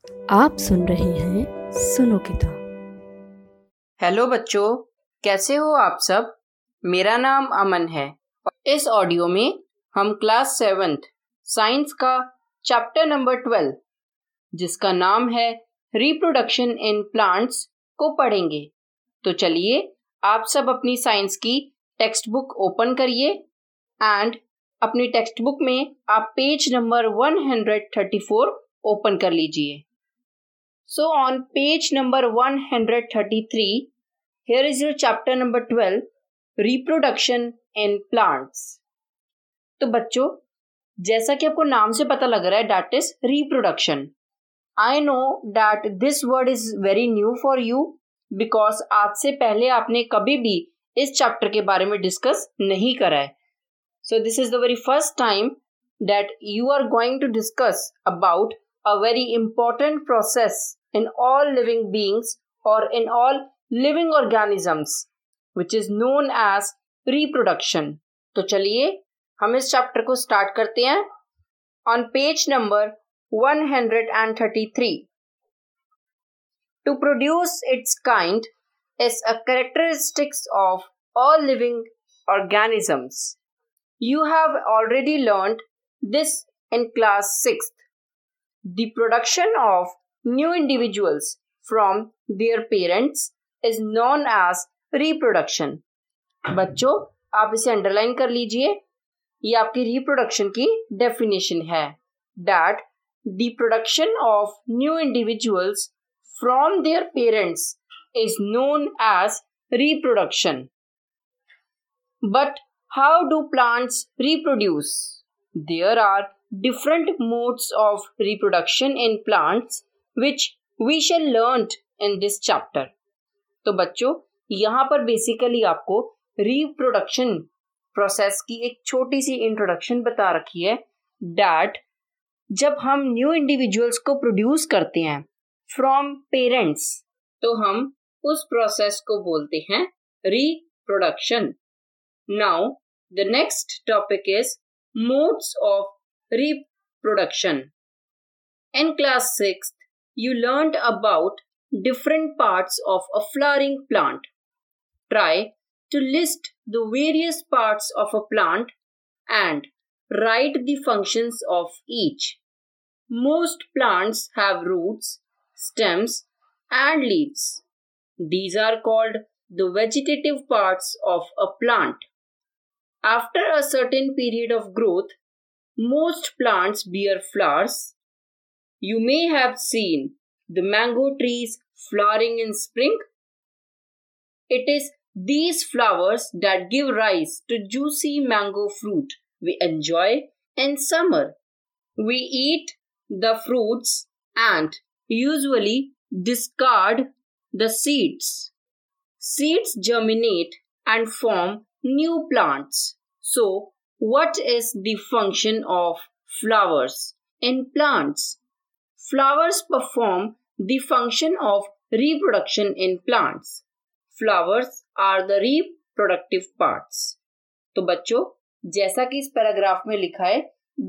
आप सुन रहे हैं सुनो किताब। हेलो बच्चों, कैसे हो आप सब। मेरा नाम अमन है और इस ऑडियो में हम क्लास 7th साइंस का चैप्टर नंबर 12 जिसका नाम है रिप्रोडक्शन इन प्लांट्स को पढ़ेंगे। तो चलिए आप सब अपनी साइंस की टेक्स्ट बुक ओपन करिए एंड अपनी टेक्स्ट बुक में आप पेज नंबर 134 ओपन कर लीजिए। So on page number 133, here is your chapter number 12, reproduction in plants. तो बच्चों, जैसा कि आपको नाम से पता लग रहा है, that is reproduction. I know that this word is very new for you because आज से पहले आपने कभी भी इस चैप्टर के बारे में डिस्कस नहीं करा है. So this is the very first time that you are going to discuss about a very important process in all living beings or in all living organisms which is known as reproduction. तो चलिए हम इस chapter को start करते हैं on page number 133. To produce its kind is a characteristics of all living organisms. You have already learned this in class 6th. The production of new individuals from their parents is known as reproduction. बच्चों, आप इसे underline कर लीजिए। ये आपकी reproduction की definition है that the production of new individuals from their parents is known as reproduction. But how do plants reproduce? There are different modes of reproduction in plants which we shall learn in this chapter. तो बच्चों, यहाँ पर basically आपको reproduction process की एक छोटी सी introduction बता रखी है that जब हम न्यू इंडिविजुअल्स को प्रोड्यूस करते हैं फ्रॉम पेरेंट्स तो हम उस प्रोसेस को बोलते हैं reproduction. Now the next topic is modes of reproduction. In class 6th, you learned about different parts of a flowering plant. Try to list the various parts of a plant and write the functions of each. Most plants have roots, stems, and leaves. These are called the vegetative parts of a plant. After a certain period of growth, most plants bear flowers. You may have seen the mango trees flowering in spring. It is these flowers that give rise to juicy mango fruit we enjoy in summer. We eat the fruits and usually discard the seeds. Seeds germinate and form new plants. So, what is the function of flowers in plants? Flowers perform the function of reproduction in plants. Flowers are the reproductive parts. तो बच्चों, जैसा कि इस paragraph में लिखा है,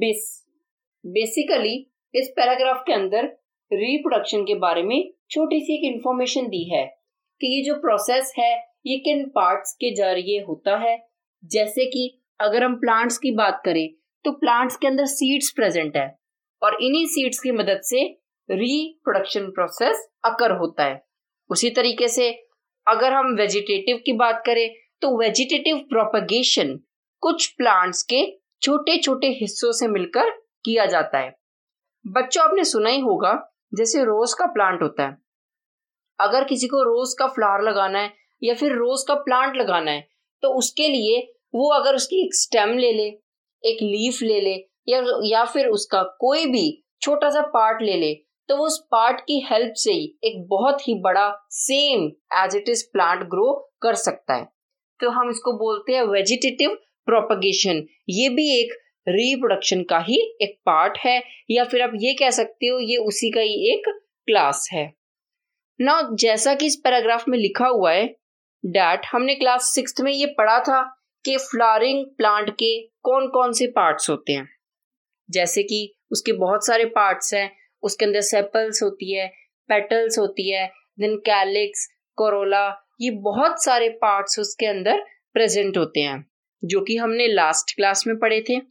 basically इस paragraph के अंदर रिप्रोडक्शन के बारे में छोटी सी एक इंफॉर्मेशन दी है कि ये जो प्रोसेस है ये किन पार्ट्स के जरिए होता है. जैसे कि अगर हम प्लांट्स की बात करें तो प्लांट्स के अंदर सीड्स प्रेजेंट है और इन्हीं सीड्स की मदद से रिप्रोडक्शन प्रोसेस अकर होता है. उसी तरीके से अगर हम वेजिटेटिव की बात करें तो वेजिटेटिव प्रोपगेशन कुछ प्लांट्स के छोटे छोटे हिस्सों से मिलकर किया जाता है. बच्चों, आपने सुना ही होगा जैसे रोज का प्लांट होता है. अगर किसी को रोज का फ्लावर लगाना है या फिर रोज का प्लांट लगाना है तो उसके लिए वो अगर उसकी एक स्टेम ले ले, एक लीफ ले ले या फिर उसका कोई भी छोटा सा पार्ट ले ले तो वो उस पार्ट की हेल्प से ही एक बहुत ही बड़ा same as it is plant grow कर सकता है. तो हम इसको बोलते हैं वेजिटेटिव प्रोपगेशन. ये भी एक रिप्रोडक्शन का ही एक पार्ट है या फिर आप ये कह सकते हो ये उसी का ही एक क्लास है. ना जैसा कि इस पैराग्राफ में लिखा हुआ है डैट हमने क्लास 6th में ये पढ़ा था कि फ्लावरिंग प्लांट के कौन कौन से पार्ट्स होते हैं. जैसे कि उसके बहुत सारे पार्ट्स हैं उसके अंदर सेपल्स होती है, पेटल्स होती है, देन कैलिक्स, कोरोला, ये बहुत सारे पार्ट्स उसके अंदर प्रेजेंट होते हैं जो कि हमने लास्ट क्लास में पढ़े थे।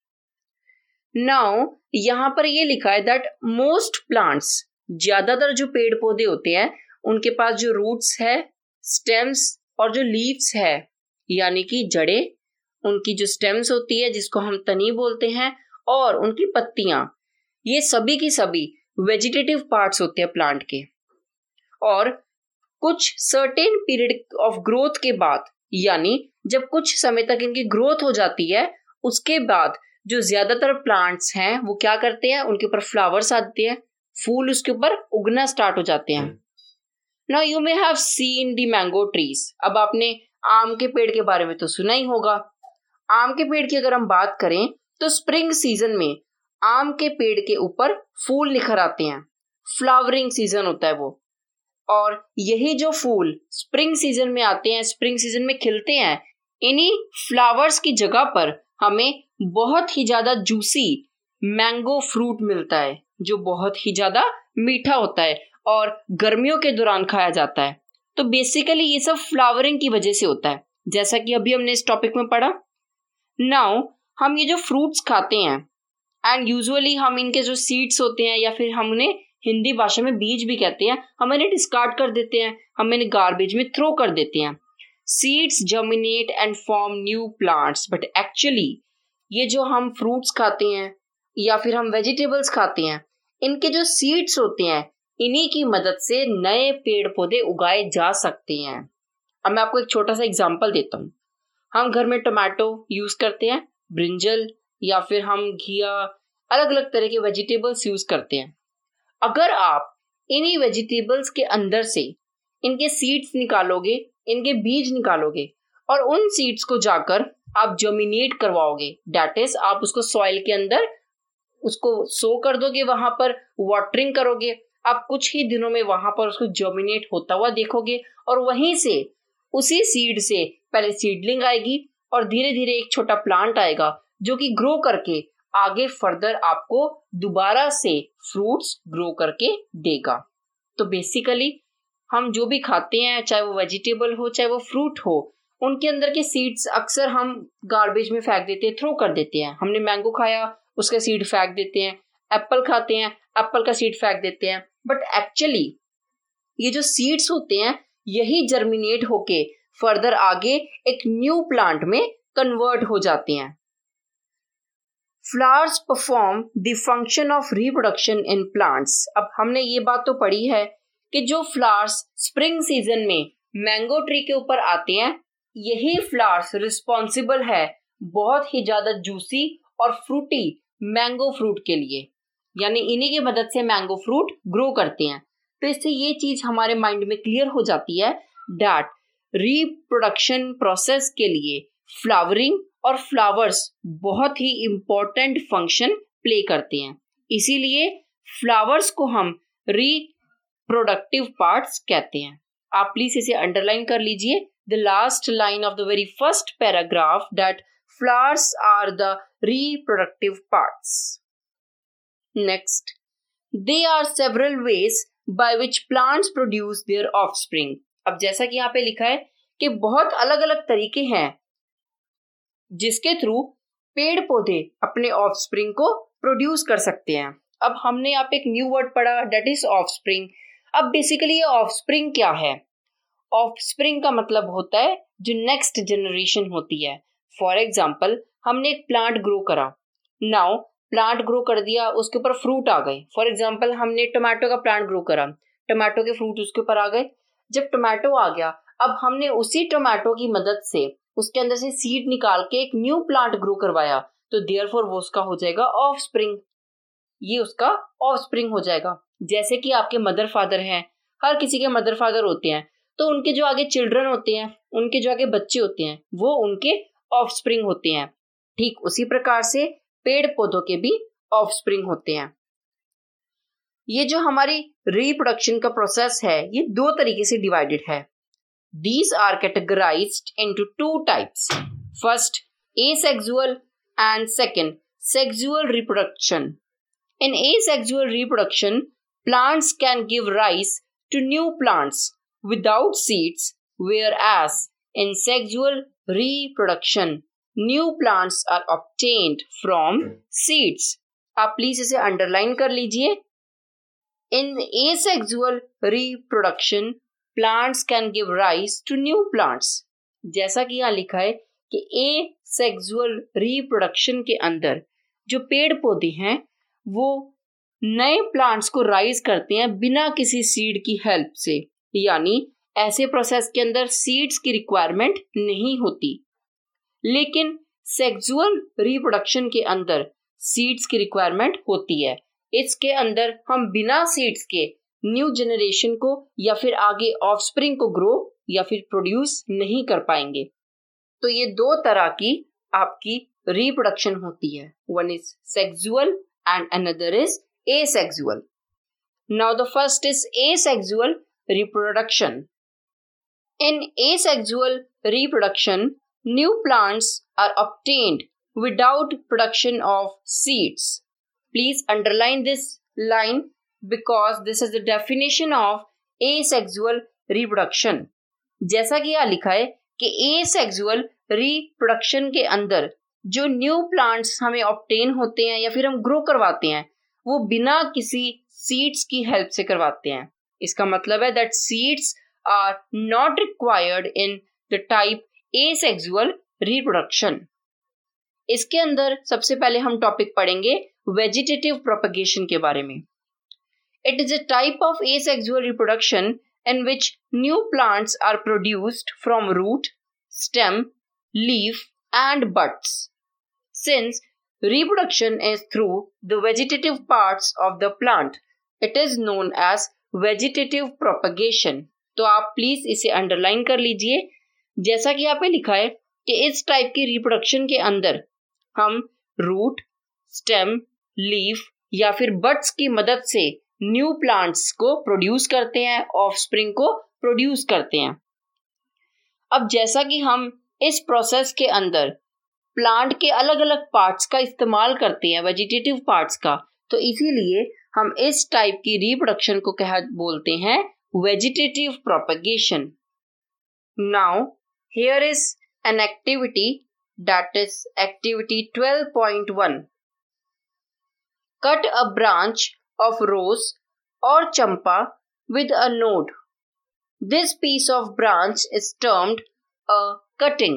नाउ यहाँ पर ये लिखा है दैट मोस्ट प्लांट्स, ज्यादातर जो पेड़ पौधे होते हैं उनके पास जो रूट्स है, स्टेम्स और जो लीव्स है यानी कि जड़ें, उनकी जो स्टेम्स होती है जिसको हम तनी बोलते हैं, और उनकी पत्तियां, ये सभी की सभी वेजिटेटिव पार्ट्स होते हैं प्लांट के। और कुछ सर्टेन पीरियड ऑफ ग्रोथ के बाद, यानी जब कुछ समय तक इनकी ग्रोथ हो जाती है, उसके बाद जो ज्यादातर प्लांट्स हैं वो क्या करते हैं, उनके ऊपर फ्लावर्स आते हैं, फूल उसके ऊपर उगना स्टार्ट हो जाते हैं। Now you may have seen the mango trees. अब आपने आम के पेड़ के बारे में तो सुना ही होगा। आम के पेड़ की अगर हम बात करें तो स्प्रिंग सीजन में आम के पेड़ के ऊपर फूल निखर आते हैं, फ्लावरिंग सीजन होता है वो। और यही जो फूल स्प्रिंग सीजन में आते हैं, स्प्रिंग सीजन में खिलते हैं, इन्हीं फ्लावर्स की जगह पर हमें बहुत ही ज्यादा जूसी मैंगो फ्रूट मिलता है जो बहुत ही ज्यादा मीठा होता है और गर्मियों के दौरान खाया जाता है। तो बेसिकली ये सब फ्लावरिंग की वजह से होता है, जैसा कि अभी हमने इस टॉपिक में पढ़ा। नाउ हम ये जो फ्रूट्स खाते हैं, एंड यूजुअली हम इनके जो सीड्स होते हैं या फिर हम उन्हें हिंदी भाषा में बीज भी कहते हैं, हम इन्हें डिस्कार्ड कर देते हैं, हम इन्हें गार्बेज में थ्रो कर देते हैं। Seeds germinate and form new plants, but actually ये जो हम फ्रूट्स खाते हैं या फिर हम वेजिटेबल्स खाते हैं, इनके जो सीड्स होते हैं, इन्हीं की मदद से नए पेड़ पौधे उगाए जा सकते हैं। अब मैं आपको एक छोटा सा एग्जांपल देता हूँ। हम घर में टोमेटो यूज करते हैं, ब्रिंजल, या फिर हम घिया, अलग अलग तरह के वेजिटेबल्स यूज करते हैं। अगर आप इन्हीं वेजिटेबल्स के अंदर से इनके सीड्स निकालोगे, इनके बीज निकालोगे और उन सीड्स को जाकर आप जर्मिनेट करवाओगे, दैट इज आप उसको सॉइल के अंदर उसको सो कर दोगे, वहां पर वाटरिंग करोगे, आप कुछ ही दिनों में वहां पर उसको जर्मिनेट होता हुआ देखोगे और वहीं से उसी सीड से पहले सीडलिंग आएगी और धीरे धीरे एक छोटा प्लांट आएगा जो कि ग्रो करके आगे फर्दर आपको दोबारा से फ्रूट्स ग्रो करके देगा। तो बेसिकली हम जो भी खाते हैं, चाहे वो वेजिटेबल हो चाहे वो फ्रूट हो, उनके अंदर के सीड्स अक्सर हम गार्बेज में फेंक देते हैं, थ्रो कर देते हैं। हमने मैंगो खाया, उसका सीड फेंक देते हैं, एप्पल खाते हैं, एप्पल का सीड फेंक देते हैं, बट एक्चुअली ये जो सीड्स होते हैं यही जर्मिनेट होके फर्दर आगे एक न्यू प्लांट में कन्वर्ट हो जाते हैं। Flowers perform the function of reproduction in plants. अब हमने ये बात तो पढ़ी है कि जो फ्लावर्स स्प्रिंग सीजन में मैंगो ट्री के ऊपर आते हैं, यही फ्लावर्स रिस्पॉन्सिबल है बहुत ही ज्यादा जूसी और फ्रूटी मैंगो फ्रूट के लिए, यानी इन्हीं की मदद से मैंगो फ्रूट ग्रो करते हैं। तो इससे ये चीज हमारे माइंड में क्लियर हो जाती है दैट रिप्रोडक्शन प्रोसेस के लिए फ्लावरिंग और फ्लावर्स बहुत ही इंपॉर्टेंट फंक्शन प्ले करते हैं। इसीलिए फ्लावर्स को हम रिप्रोडक्टिव पार्ट्स कहते हैं। आप प्लीज इसे अंडरलाइन कर लीजिए, the last line of the very first paragraph, that flowers are the reproductive parts. Next, there are several ways by which plants produce their offspring. अब जैसा कि यहाँ पे लिखा है कि बहुत अलग अलग तरीके हैं जिसके थ्रू पेड़ पौधे अपने ऑफस्प्रिंग को प्रोड्यूस कर सकते हैं। अब हमने यहाँ पे एक न्यू वर्ड पढ़ा, डेट इज ऑफस्प्रिंग। अब बेसिकली ये ऑफस्प्रिंग क्या है? ऑफस्प्रिंग का मतलब होता है जो नेक्स्ट जनरेशन होती है। फॉर एग्जाम्पल, हमने एक प्लांट ग्रो करा, नाउ प्लांट ग्रो कर दिया, उसके ऊपर फ्रूट आ गए। फॉर एग्जाम्पल, हमने टोमेटो का प्लांट ग्रो करा, टोमेटो के फ्रूट उसके ऊपर आ गए। जब टोमेटो आ गया, अब हमने उसी टोमेटो की मदद से उसके अंदर से सीड निकाल के एक न्यू प्लांट ग्रो करवाया, तो देयरफॉर वो उसका हो जाएगा ऑफस्प्रिंग। ये उसका ऑफस्प्रिंग हो जाएगा। जैसे कि आपके मदर फादर हैं, हर किसी के मदर फादर होते हैं, तो उनके जो आगे चिल्ड्रन होते हैं, उनके जो आगे बच्चे होते हैं, वो उनके ऑफस्प्रिंग होते हैं। ठीक उसी प्रकार से पेड़ पौधों के भी ऑफस्प्रिंग होते हैं। ये जो हमारी रिप्रोडक्शन का प्रोसेस है, ये दो तरीके से डिवाइडेड है। These are categorized into two types. First, asexual and second, sexual reproduction. In asexual reproduction, plants can give rise to new plants without seeds, whereas in sexual reproduction, new plants are obtained from seeds. आप please इसे underline कर लीजिए. In asexual reproduction, plants can give rise to new plants. जैसा कि यहाँ लिखा है कि asexual reproduction के अंदर जो पेड़ पौधे हैं वो नए प्लांट्स को राइज करते हैं बिना किसी सीड की हेल्प से, यानी ऐसे प्रोसेस के अंदर सीड्स की रिक्वायरमेंट नहीं होती. लेकिन सेक्सुअल रिप्रोडक्शन के अंदर सीड्स की रिक्वायरमेंट होती है. इसके अंदर हम बिना सीड्स के न्यू जनरेशन को या फिर आगे ऑफस्प्रिंग को ग्रो या फिर प्रोड्यूस नहीं कर पाएंगे. तो ये दो तरह की आपकी रिप्रोडक्शन होती है. One is sexual and another is asexual. Now the first is asexual reproduction. In asexual reproduction, new plants are obtained without production of seeds. Please underline this line because this is the definition of asexual reproduction. जैसा कि यहाँ लिखा है कि asexual reproduction के अंदर जो new plants हमें ऑब्टेन होते हैं या फिर हम ग्रो करवाते हैं वो बिना किसी सीड्स की हेल्प से करवाते हैं. इसका मतलब है that seeds are not required in the type asexual reproduction. इसके अंदर सबसे पहले हम टॉपिक पढ़ेंगे वेजिटेटिव प्रोपगेशन के बारे में. It is a type of asexual reproduction in which new plants are produced from root, stem, leaf and buds. Since reproduction is through the vegetative parts of the plant, it is known as vegetative propagation. तो आप please इसे underline कर लीजिए. जैसा कि यहाँ पे लिखा है कि इस टाइप की रिप्रोडक्शन के अंदर हम रूट, स्टेम, लीफ या फिर बड्स की मदद से न्यू प्लांट्स को प्रोड्यूस करते हैं, ऑफस्प्रिंग को प्रोड्यूस करते हैं. अब जैसा कि हम इस प्रोसेस के अंदर प्लांट के अलग अलग पार्ट्स का इस्तेमाल करते हैं, वेजिटेटिव पार्ट्स का, तो इसीलिए हम इस टाइप की रिप्रोडक्शन को क्या बोलते हैं, vegetative propagation. Now here is an activity, that is activity 12.1. Cut a branch of rose और champa with a node. This piece of branch is termed a cutting.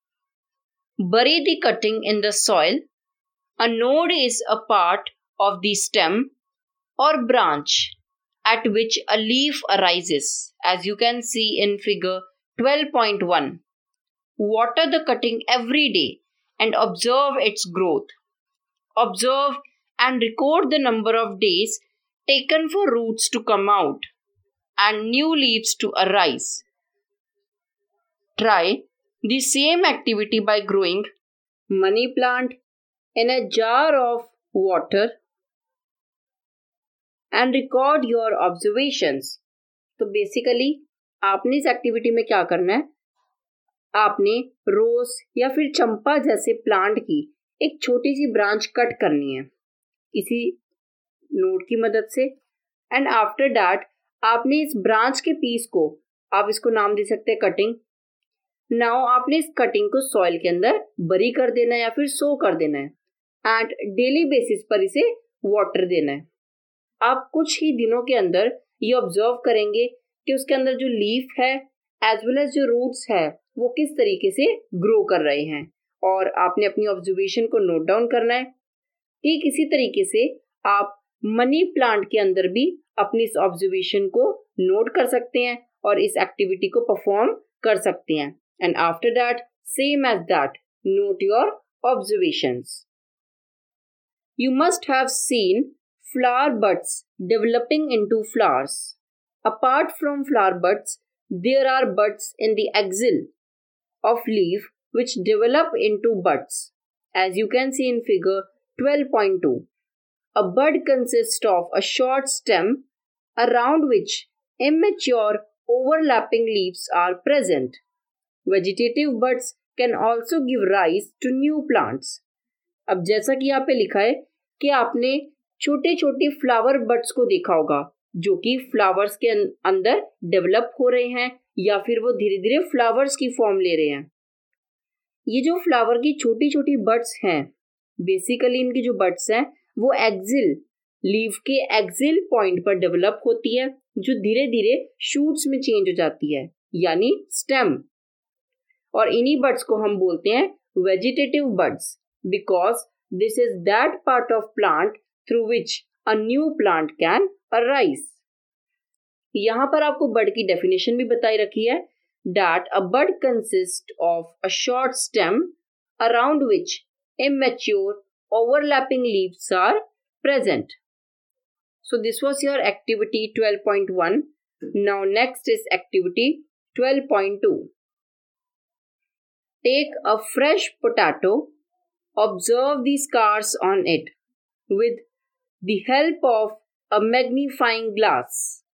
Bury the cutting in the soil. A node is a part of the stem or branch at which a leaf arises, as you can see in figure 12.1. Water the cutting every day and observe its growth. Observe and record the number of days taken for roots to come out and new leaves to arise. Try the same activity by growing money plant in a jar of water and record your observations. तो basically आपने इस activity में क्या करना है, आपने रोज या फिर चंपा जैसे प्लांट की एक छोटी सी ब्रांच कट करनी है इसी नोड की मदद से. एंड आफ्टर दैट आपने इस ब्रांच के पीस को, आप इसको नाम दे सकते हैं कटिंग. नाउ आपने इस कटिंग को सॉइल के अंदर बरी कर देना है या फिर सो कर देना है एंड डेली बेसिस पर इसे वाटर देना है. आप कुछ ही दिनों के अंदर ये ऑब्जर्व करेंगे कि उसके अंदर जो लीफ है एज वेल एज जो रूट्स है वो किस तरीके से ग्रो कर रहे हैं, और आपने अपनी ऑब्जर्वेशन को नोट डाउन करना है. ठीक इसी तरीके से आप मनी प्लांट के अंदर भी अपनी इस ऑब्जर्वेशन को नोट कर सकते हैं और इस एक्टिविटी को परफॉर्म कर सकते हैं. And after that, same as that, note your observations. You must have seen flower buds developing into flowers. Apart from flower buds, there are buds in the axil of leaf which develop into buds, as you can see in figure 12.2. A bud consists of a short stem around which immature overlapping leaves are present. Vegetative buds can also give rise to new plants. अब जैसा कि यहाँ पे लिखा है कि आपने छोटे छोटे फ्लावर बड्स को देखा होगा जो कि फ्लावर्स के अंदर डेवलप हो रहे हैं या फिर वो धीरे धीरे फ्लावर्स की फॉर्म ले रहे हैं। ये जो फ्लावर की छोटी छोटी बड्स हैं, बेसिकली इनकी जो बड्स हैं वो एक्सिल लीफ के एक्सिल पॉइंट पर डेवलप होती है, जो धीरे धीरे शूट्स में चेंज हो जाती है, यानी स्टेम। और इन्हीं बड्स को हम बोलते हैं vegetative buds, because this is that part of plant through which a new plant can arise. यहां पर आपको बड की डेफिनेशन भी बताई रखी है, that a bud consists of a short stem around which immature overlapping leaves are present. So this was your activity 12.1. Now next is activity 12.2. Take a fresh potato, observe the scars on it with the help of a magnifying glass.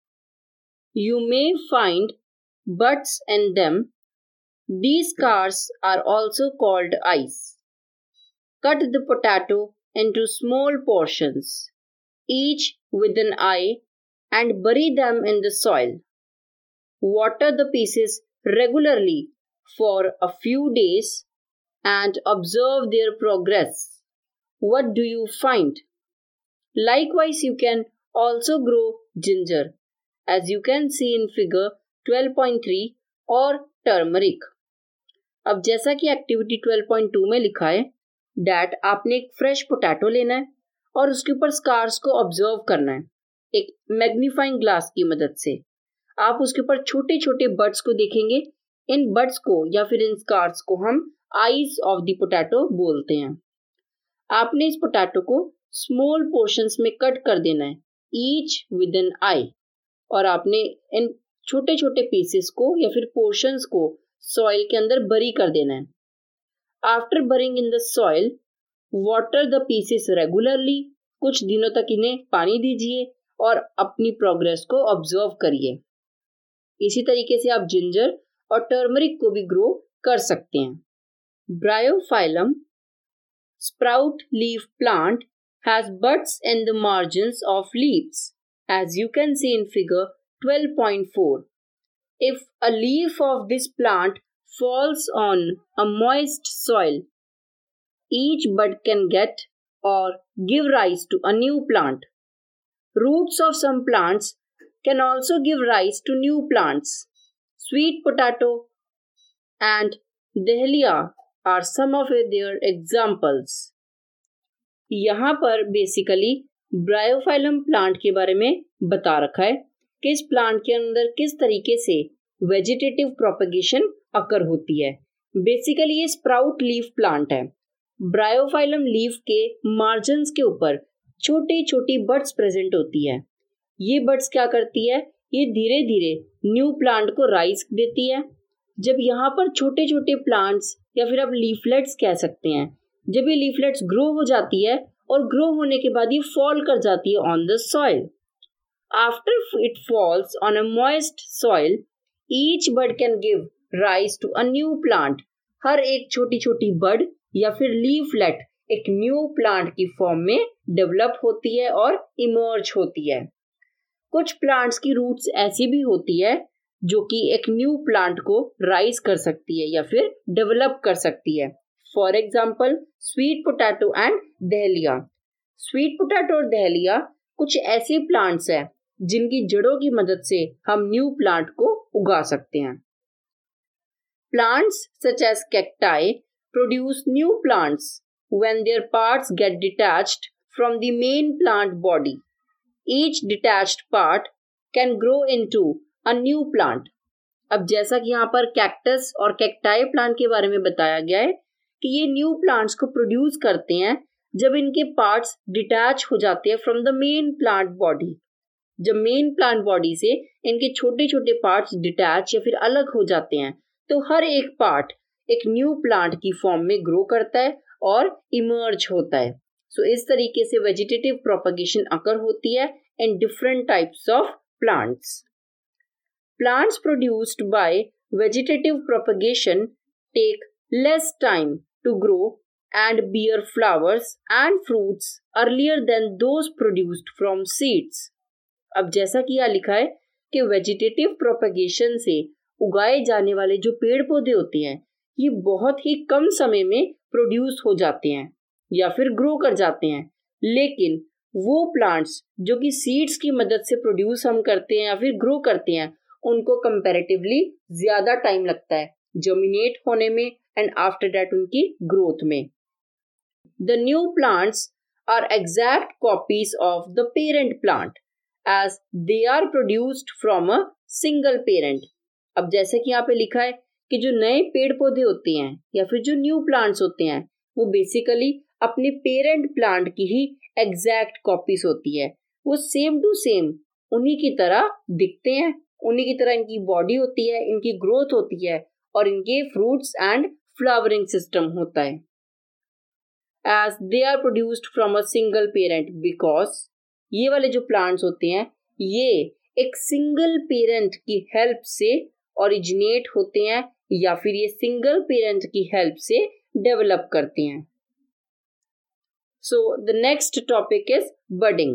You may find buds in them. These scars are also called eyes. Cut the potato into small portions, each with an eye, and bury them in the soil. Water the pieces regularly for a few days and observe their progress. What do you find? Likewise, you can also grow ginger, as you can see in figure 12.3, और turmeric. अब जैसा कि activity 12.2 में लिखा है, that आपने एक fresh potato लेना है और उसके ऊपर स्कार्स को ऑब्जर्व करना है एक मैग्नीफाइंग ग्लास की मदद से। आप उसके ऊपर छोटे छोटे बड्स को देखेंगे। इन बड्स को या फिर इन स्कार्स को हम आईज ऑफ द पोटैटो बोलते हैं। आपने इस पोटैटो को स्मॉल पोर्शंस में कट कर देना है, ईच विद एन आई, और आपने इन छोटे छोटे पीसेस को या फिर पोर्शंस को सॉइल के अंदर बरी कर देना है। After burying in the soil, water the pieces regularly, कुछ दिनों तक इन्हें पानी दीजिए और अपनी प्रोग्रेस को ऑब्जर्व करिए। इसी तरीके से आप जिंजर और टर्मरिक को भी ग्रो कर सकते हैं। Bryophyllum sprout leaf plant has buds in the margins of leaves, as you can see in figure 12.4. If a leaf of this plant falls on a moist soil, each bud can get or give rise to a new plant. Roots of some plants can also give rise to new plants. Sweet potato and dahlia are some of their examples. यहाँ पर basically Bryophyllum plant के बारे में बता रखा है कि इस प्लांट के अंदर किस तरीके से वेजिटेटिव प्रोपगेशन अकर होती है। बेसिकली ये स्प्राउट लीफ प्लांट है। ब्रायोफाइलम लीफ के मार्जिन्स के ऊपर छोटी छोटी बड्स प्रेजेंट होती है। ये बड्स क्या करती है, ये धीरे धीरे न्यू प्लांट को राइज देती है। जब यहाँ पर छोटे छोटे प्लांट्स या फिर आप लीफलेट्स कह सकते हैं, जब ये लीफलेट्स ग्रो हो जाती है और ग्रो होने के बाद ये फॉल कर जाती है on the soil. After it falls on a moist soil, each bud can give rise to a new plant. हर एक छोटी छोटी बड या फिर लीफलेट एक न्यू प्लांट की फॉर्म में डेवलप होती है और इमर्ज होती है। कुछ प्लांट्स की रूट्स ऐसी भी होती है जो कि एक न्यू प्लांट को राइज कर सकती है या फिर डेवलप कर सकती है। For example sweet potato and dahlia. Sweet potato और दहलिया कुछ ऐसे प्लांट्स हैं जिनकी जड़ों की मदद से हम न्यू प्लांट को उगा सकते हैं। Plants such as cacti produce new plants when their parts get detached from the main plant body. Each detached part can grow into a new plant. अब जैसा कि यहाँ पर कैक्टस और कैक्टाई प्लांट के बारे में बताया गया है कि ये न्यू प्लांट्स को प्रोड्यूस करते हैं जब इनके पार्ट्स डिटैच हो जाते हैं from the main plant body. जब मेन प्लांट बॉडी से इनके छोटे छोटे पार्ट्स डिटैच या फिर अलग हो जाते हैं तो हर एक पार्ट एक न्यू प्लांट की फॉर्म में ग्रो करता है और इमर्ज होता है। सो इस तरीके से वेजिटेटिव प्रोपगेशन अकर होती है in different types of plants. Plants produced by vegetative propagation take less time to grow and bear flowers and fruits earlier than those produced from seeds. अब जैसा कि यहाँ लिखा है कि वेजिटेटिव प्रोपेगेशन से उगाए जाने वाले जो पेड़ पौधे होते हैं ये बहुत ही कम समय में प्रोड्यूस हो जाते हैं या फिर ग्रो कर जाते हैं, लेकिन वो प्लांट्स जो कि सीड्स की मदद से प्रोड्यूस हम करते हैं या फिर ग्रो करते हैं उनको कंपैरेटिवली ज्यादा टाइम लगता है जर्मिनेट होने में एंड आफ्टर दैट उनकी ग्रोथ में. The new plants are exact copies of the parent plant as they are produced from a single parent. अब जैसे कि यहाँ पे लिखा है कि जो नए पेड़ पौधे होते हैं या फिर जो न्यू प्लांट्स होते हैं वो बेसिकली अपने पेरेंट प्लांट की ही एग्जैक्ट कॉपीज होती है. वो सेम टू सेम उन्हीं की तरह दिखते हैं, उन्हीं की तरह इनकी बॉडी होती है, इनकी ग्रोथ होती है और इनके फ्रूट्स एंड फ्लावरिंग सिस्टम होता है. As they are produced from a single parent because ये वाले जो प्लांट्स होते हैं ये एक सिंगल पेरेंट की हेल्प से ओरिजिनेट होते हैं या फिर ये सिंगल पेरेंट की हेल्प से डेवलप करते हैं. So the next topic is budding.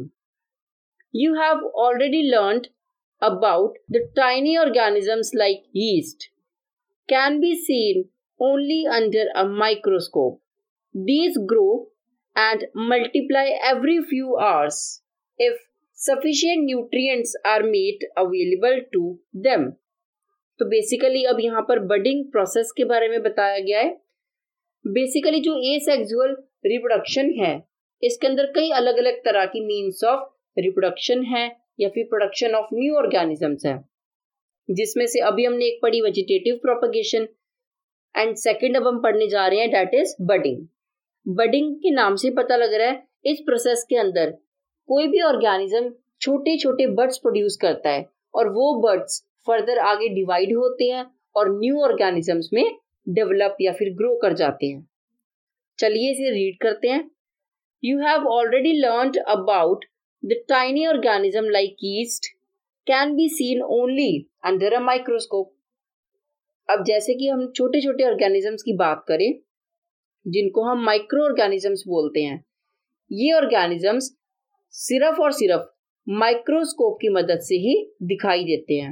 You have already learned about the tiny organisms like yeast can be seen only under a microscope. These grow and multiply every few hours if sufficient nutrients are made available to them. तो basically अब यहाँ पर budding process के बारे में बताया गया है. बेसिकली जो एसेक्सुअल रिप्रोडक्शन है इसके अंदर कई अलग अलग तरह की मीन्स ऑफ रिप्रोडक्शन है या फिर प्रोडक्शन ऑफ न्यू ऑर्गेनिजम्स है, जिसमें से अभी हमने एक पढ़ी वेजिटेटिव प्रोपेगेशन एंड सेकंड अब हम पढ़ने जा रहे हैं दैट इज बडिंग. बडिंग के नाम से पता लग रहा है इस प्रोसेस के अंदर कोई भी ऑर्गेनिज्म छोटे छोटे बड्स प्रोड्यूस करता है और वो बड्स फर्दर आगे डिवाइड होते हैं और न्यू ऑर्गेनिजम्स में डेवलप या फिर ग्रो कर जाते हैं. चलिए इसे रीड करते हैं. You have already learned about the tiny organism like yeast can be seen only under a microscope. अब जैसे कि हम छोटे छोटे ऑर्गेनिजम्स की बात करें जिनको हम माइक्रो ऑर्गेनिजम्स बोलते हैं, ये ऑर्गेनिजम्स सिर्फ और सिर्फ माइक्रोस्कोप की मदद से ही दिखाई देते हैं.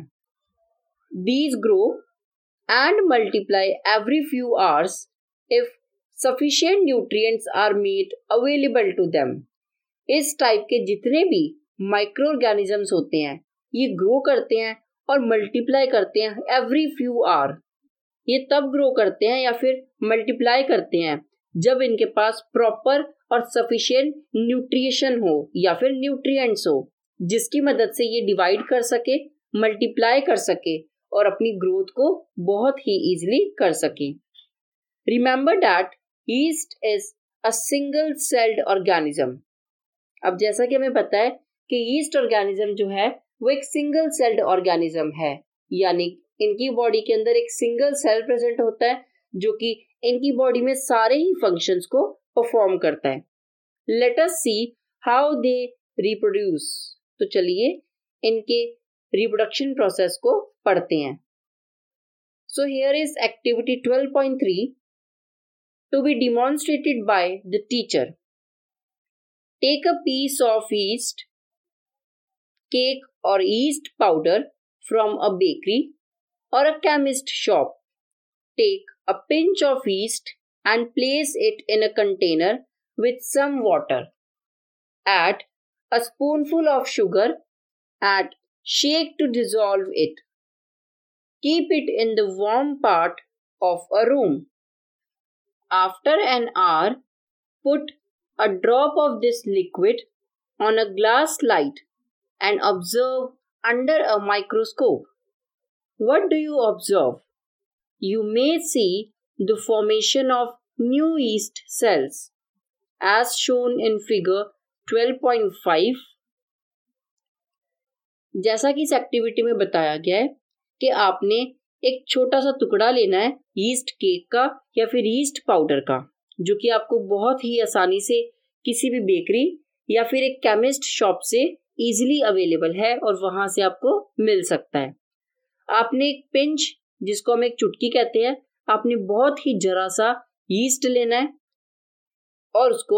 These grow and multiply every few hours if sufficient nutrients are made available to them. इस टाइप के जितने भी माइक्रो ऑर्गेनिजम्स होते हैं ये ग्रो करते हैं और मल्टीप्लाई करते हैं एवरी फ्यू आवर. ये तब ग्रो करते हैं या फिर मल्टीप्लाई करते हैं जब इनके पास प्रॉपर और सफिशिएंट न्यूट्रिशन हो या फिर न्यूट्रिएंट्स हो जिसकी मदद से ये डिवाइड कर सके, मल्टीप्लाई कर सके और अपनी ग्रोथ को बहुत ही इजीली कर सके. Remember that yeast is a single celled organism. अब जैसा कि हमें पता है कि यीस्ट ऑर्गेनिज्म जो है वो एक सिंगल सेल्ड ऑर्गेनिज्म है, यानी इनकी बॉडी के अंदर एक सिंगल सेल प्रेजेंट होता है जो कि इनकी बॉडी में सारे ही फंक्शंस को परफॉर्म करता है. Let us see how they reproduce. तो चलिए इनके रिप्रोडक्शन प्रोसेस को पढ़ते हैं. So here is activity 12.3 to be demonstrated by the teacher. Take a piece of yeast cake और yeast powder from a bakery or a chemist shop. Take a pinch of yeast and place it in a container with some water. Add a spoonful of sugar and shake to dissolve it. Keep it in the warm part of a room. After an hour, put a drop of this liquid on a glass slide and observe under a microscope. What do you observe? You may see the formation of new yeast cells as shown in figure 12.5. जैसा कि इस activity में बताया गया है कि आपने एक छोटा सा टुकड़ा लेना है यीस्ट केक का या फिर यीस्ट पाउडर का, जो कि आपको बहुत ही आसानी से किसी भी बेकरी या फिर एक केमिस्ट शॉप से इजीली अवेलेबल है और वहां से आपको मिल सकता है. आपने एक पिंच, जिसको हम एक चुटकी कहते हैं, आपने बहुत ही जरा सा यीस्ट लेना है और उसको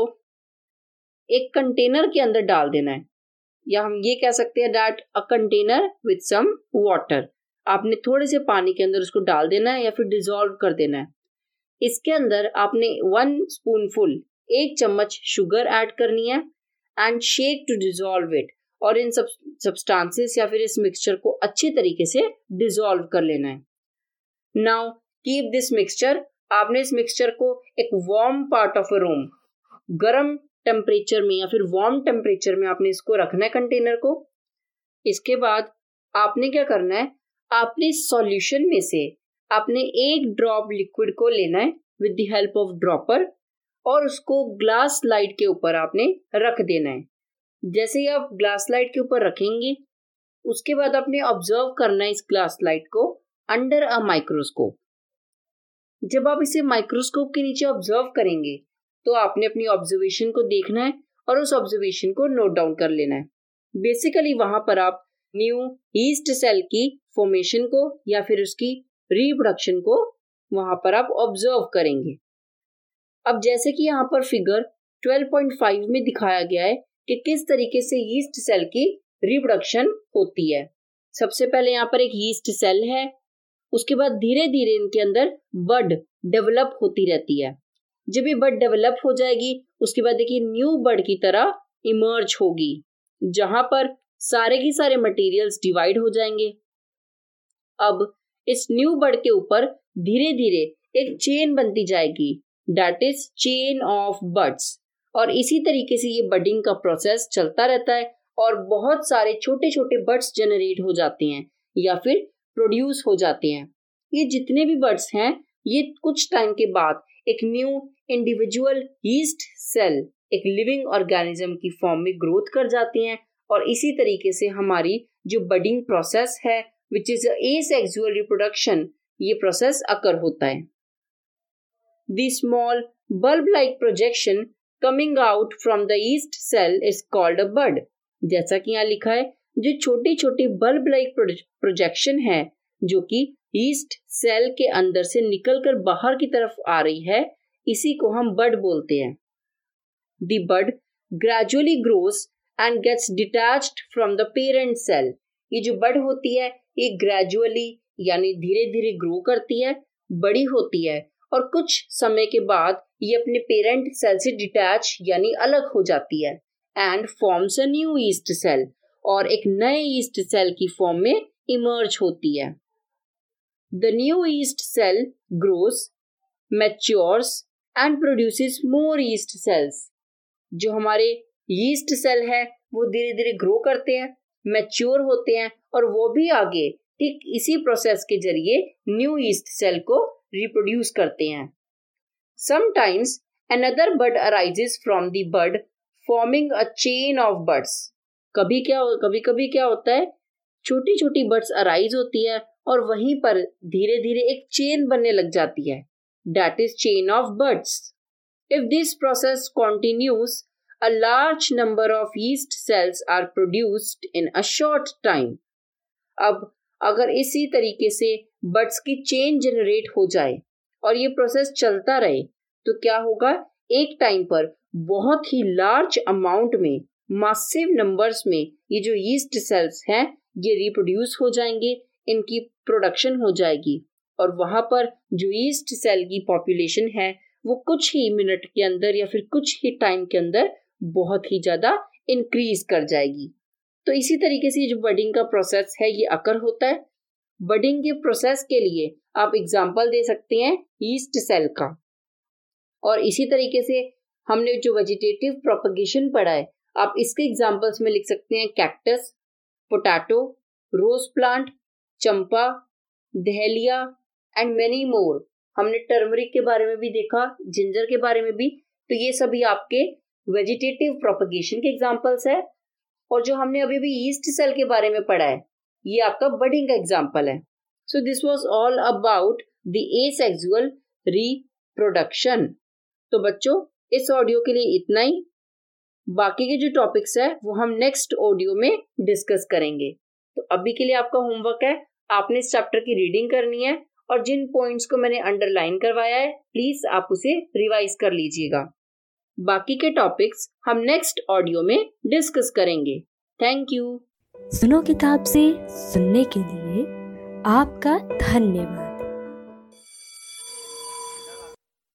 एक कंटेनर के अंदर डाल देना है, या हम ये कह सकते हैं that a container with some water. आपने थोड़े से पानी के अंदर उसको डाल देना है या फिर डिसॉल्व कर देना है। इसके अंदर आपने 1 स्पूनफुल, 1 चम्मच शुगर ऐड करनी है and shake to dissolve it, और इन सब सब्सटेंसेस या फिर इस मिक्सचर को अच्छी तरीके से डिसॉल्व कर लेना है। नाउ कीप दिस मिक्सचर, आपने इस मिक्सचर को एक warm part of a room, गर्म टेम्परेचर में या फिर वार्म टेम्परेचर में आपने इसको रखना है कंटेनर को। इसके बाद आपने क्या करना है, आपने सॉल्यूशन में से आपने 1 ड्रॉप लिक्विड को लेना है with the help of dropper, और उसको ग्लास स्लाइड के ऊपर आपने रख देना है। जैसे ही आप ग्लास स्लाइड के ऊपर रखेंगे, उसके बाद आपने ऑब्जर्व करना है इस ग्लास स्लाइड को अंडर अ माइक्रोस्कोप। जब आप इसे माइक्रोस्कोप के नीचे ऑब्जर्व करेंगे तो आपने अपनी ऑब्जर्वेशन को देखना है और उस ऑब्जर्वेशन को नोट डाउन कर लेना है। बेसिकली वहां पर आप न्यू यीस्ट सेल की फॉर्मेशन को या फिर उसकी रिप्रोडक्शन को वहां पर आप ऑब्जर्व करेंगे। अब जैसे कि यहाँ पर फिगर 12.5 में दिखाया गया है कि किस तरीके से यीस्ट सेल की रिप्रोडक्शन होती है। सबसे पहले यहाँ पर एक यीस्ट सेल है, उसके बाद धीरे धीरे इनके अंदर बड डेवलप होती रहती है। जब ये बड डेवलप हो जाएगी, उसके बाद देखिए न्यू बड की तरह इमर्ज होगी, जहां पर सारे के सारे मटेरियल्स डिवाइड हो जाएंगे। अब इस न्यू बड के ऊपर धीरे धीरे एक चेन बनती जाएगी, that is chain of buds, और इसी तरीके से ये बडिंग का प्रोसेस चलता रहता है और बहुत सारे छोटे छोटे बड्स जनरेट हो जाते हैं या फिर प्रोड्यूस हो जाते हैं। ये जितने भी बड्स हैं, ये कुछ टाइम के बाद एक न्यू इंडिविजुअल यीस्ट सेल, एक लिविंग ऑर्गेनिज्म की फॉर्म में ग्रोथ कर जाते हैं, और इसी तरीके से हमारी जो बडिंग प्रोसेस है विच इज एसेक्सुअल रिप्रोडक्शन, ये प्रोसेस अकर होता है। The small bulb like projection coming out from the yeast cell is called a bud. जैसा कि यहाँ लिखा है, जो छोटी छोटी बल्ब लाइक प्रोजेक्शन है जो कि यीस्ट सेल के अंदर से निकलकर बाहर की तरफ आ रही है, इसी को हम बड बोलते हैं। The bud gradually grows and gets detached from the parent cell. ये जो बड होती है, ये ग्रेजुअली यानी धीरे धीरे ग्रो करती है, बड़ी होती है, और कुछ समय के बाद ये अपने पेरेंट सेल से डिटैच यानी अलग हो जाती है and forms a new yeast cell, और एक नए यीस्ट सेल की फॉर्म में इमर्ज होती है। The new yeast cell grows, matures and produces more yeast cells. जो हमारे yeast cell है वो धीरे धीरे ग्रो करते हैं, मैच्योर होते हैं, और वो भी आगे ठीक इसी प्रोसेस के जरिए न्यू yeast cell को रिप्रोड्यूस करते हैं। Sometimes another bud arises from the bud, forming a chain of buds. कभी कभी क्या होता है, छोटी छोटी बड्स अराइज होती है और वहीं पर धीरे धीरे एक चेन बनने लग जाती है, that is chain of buds. If this process continues, a large number of yeast cells are produced in a short time. अब अगर इसी तरीके से बड्स की चेन जनरेट हो जाए और ये प्रोसेस चलता रहे, तो क्या होगा, एक टाइम पर बहुत ही लार्ज अमाउंट में, मासिव नंबर्स में ये जो यीस्ट सेल्स हैं ये रिप्रोड्यूस हो जाएंगे, इनकी प्रोडक्शन हो जाएगी, और वहां पर जो यीस्ट सेल की पॉपुलेशन है वो कुछ ही मिनट के अंदर या फिर कुछ ही टाइम के अंदर बहुत ही ज्यादा इंक्रीज कर जाएगी। तो इसी तरीके से जो बडिंग का प्रोसेस है ये अकर होता है। बडिंग के प्रोसेस के लिए आप एग्जांपल दे सकते हैं यीस्ट सेल का, और इसी तरीके से हमने जो वेजिटेटिव प्रोपगेशन पढ़ा है, आप इसके एग्जांपल्स में लिख सकते हैं कैक्टस, पोटैटो, रोज प्लांट, चंपा, दहलिया एंड मेनी मोर। हमने टर्मरिक के बारे में भी देखा, जिंजर के बारे में भी, तो ये सभी आपके वेजिटेटिव प्रोपगेशन के एग्जांपल्स है। और जो हमने अभी भी ईस्ट सेल के बारे में पढ़ा है, ये आपका बडिंग का एग्जांपल है। So this was all about the asexual reproduction. तो बच्चों, इस ऑडियो के लिए इतना ही। बाकी के जो टॉपिक्स है वो हम नेक्स्ट ऑडियो में डिस्कस करेंगे। तो अभी के लिए आपका होमवर्क है, आपने इस चैप्टर की रीडिंग करनी है, और जिन पॉइंट्स को मैंने अंडरलाइन करवाया है प्लीज आप उसे रिवाइज कर लीजिएगा। बाकी के टॉपिक्स हम नेक्स्ट ऑडियो में डिस्कस करेंगे। Thank you. सुनो किताब से सुनने के लिए आपका धन्यवाद।